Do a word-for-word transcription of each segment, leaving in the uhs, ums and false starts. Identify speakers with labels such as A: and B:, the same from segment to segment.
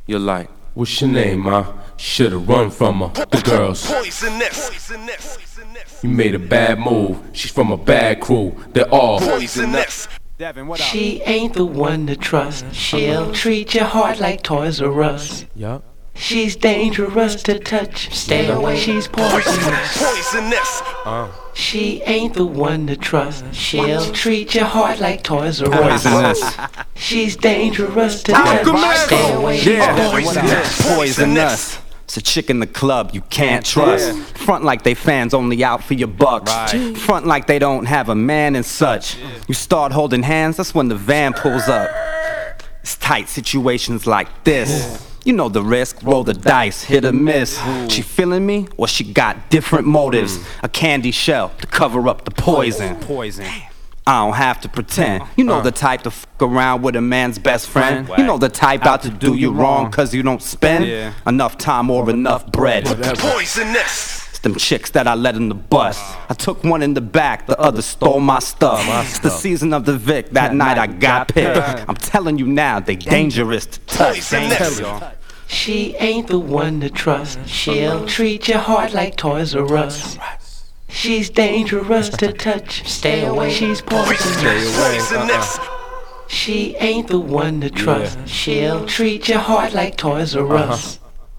A: You're like, what's your name, ma? Should've run from her. The girls.
B: Poisonous.
A: You made a bad move. She's from a bad crew. They're all
B: Poisonous.
C: She ain't the one to trust. She'll treat your heart like Toys R Us.
A: Yup.
C: She's dangerous to touch. Stay away. She's poisonous.
B: Poisonous.
A: Uh.
C: She ain't the one to trust. She'll treat your heart like Toys R Us.
D: Poisonous.
C: She's dangerous to touch. Stay away. She's
D: Yeah,
C: poisonous.
D: poisonous. It's a chick in the club you can't trust. Front like they fans only out for your bucks. Front like they don't have a man and such. You start holding hands, that's when the van pulls up. It's tight situations like this. You know the risk, roll the dice, hit or miss. She feeling me, or she got different motives. A candy shell to cover up the poison. Poison. I don't have to pretend. You know the type to fuck around with a man's best friend. You know the type out to do you wrong cause you don't spend enough time or enough bread.
B: Poisonous.
D: It's them chicks that I let in the bus. I took one in the back, the other stole my stuff. It's the season of the Vic, that night I got picked. I'm telling you now, they dangerous to touch.
B: Poisonous.
C: She ain't the one to trust. She'll treat your heart like Toys R Us. She's dangerous to touch. Stay away. She's poisonous.
B: Poisonous.
C: She ain't the one to trust. She'll treat your heart like Toys R Us.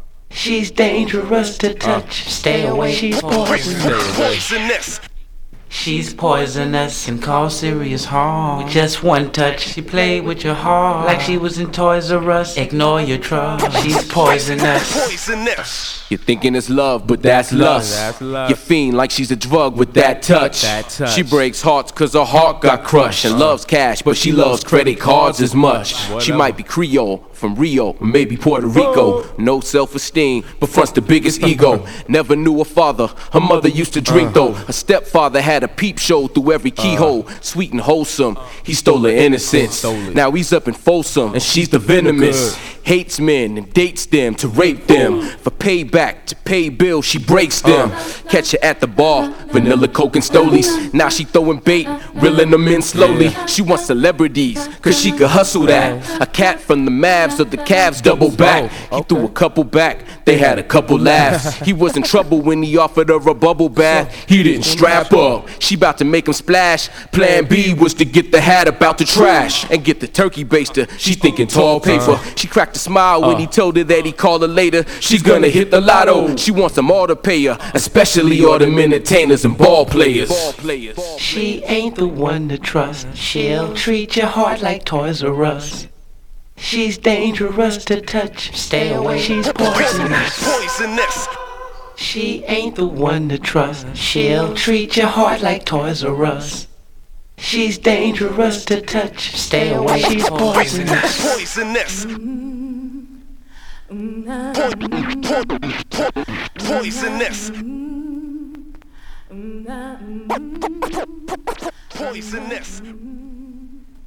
C: She's dangerous to touch. Stay away. She's poisonous.
B: Poisonous.
C: She's poisonous and cause serious harm. With just one touch, she played with your heart like she was in Toys R Us. Ignore your trust. She's poisonous.
B: Poisonous.
A: You're thinking it's love, but that's lust.
E: That's lust.
A: You fiend like she's a drug with that touch.
E: That touch.
A: She breaks hearts cause her heart got crushed. And loves cash, but she loves credit cards as much. She
E: Whatever.
A: might be Creole, from Rio, or maybe Puerto Rico. No self-esteem, but fronts the biggest ego. Never knew a father, her mother used to drink though. Her stepfather had a peep show through every keyhole. Sweet and wholesome, he stole her innocence.
E: Stole it.
A: Now he's up in Folsom, and she's the venomous. Hates men and dates them to rape them. For payback, to pay bills, she breaks them. Catch her at the bar, vanilla coke and stolies. Now she throwing bait, reeling them in slowly. She wants celebrities, cause she could hustle that. A cat from the Mavs of the Cavs double back. He threw a couple back, they had a couple laughs. He was in trouble when he offered her a bubble bath. He didn't strap up, she bout to make him splash. Plan B was to get the hat about the trash and get the turkey baster. She thinking tall paper. She cracked a smile when he told her that he called her later. She's gonna hit the lotto. She wants them all to pay her, especially all them entertainers and ball players.
C: She ain't the one to trust. She'll treat your heart like Toys R Us. She's dangerous to touch. Stay away. She's poisonous.
B: Poisonous.
C: She ain't the one to trust. She'll treat your heart like Toys R Us. She's dangerous to touch. Stay away. She's poisonous.
B: Poisonous. Poisonous. Poisonous.